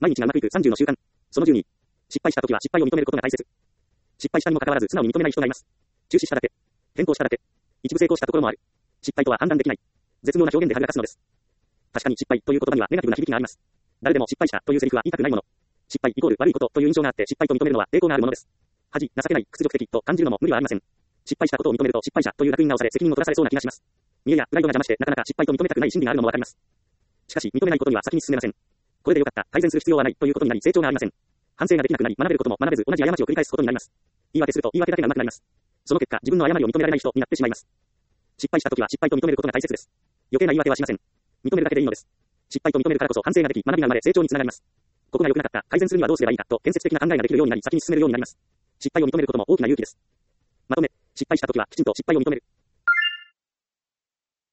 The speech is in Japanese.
毎日がうまくいく30の習慣。その12。失敗した時は失敗を認めることが大切。失敗したにもかかわらず素直に認めない人がいます。中止しただけ。変更しただけ。一部成功したところもある。失敗とは判断できない。絶妙な表現で歯が立つのです。確かに失敗という言葉にはネガティブな響きがあります。誰でも失敗したというセリフは言いたくないもの。失敗イコール悪いことという印象があって失敗と認めるのは抵抗があるものです。恥、情けない、屈辱的と感じるのも無理はありません。失敗したことを認めると失敗者という烙印が押され責任を取らされそうな気がします。見栄やプライドが邪魔してなかなか失敗と認めたくない心理があるのもわかります。しかし認めないことには先に進めません。これでよかった、改善する必要はないということになり成長がありません。反省ができなくなり学べることも学べず同じ過ちを繰り返すことになります。言い訳すると言い訳だけが上手くなります。その結果自分の誤りを認められない人になってしまいます。失敗した時は失敗と認めることが大切です。余計な言い訳はしません。認めるだけでいいのです。失敗と認めるからこそ反省ができ学びが生まれ成長につながります。ここが良くなかった、改善するにはどうすればいいかと建設的な考えができるようになり先に進めるようになります。失敗を認めることも大きな勇気です。まとめ、失敗した時はきちんと失敗を認める。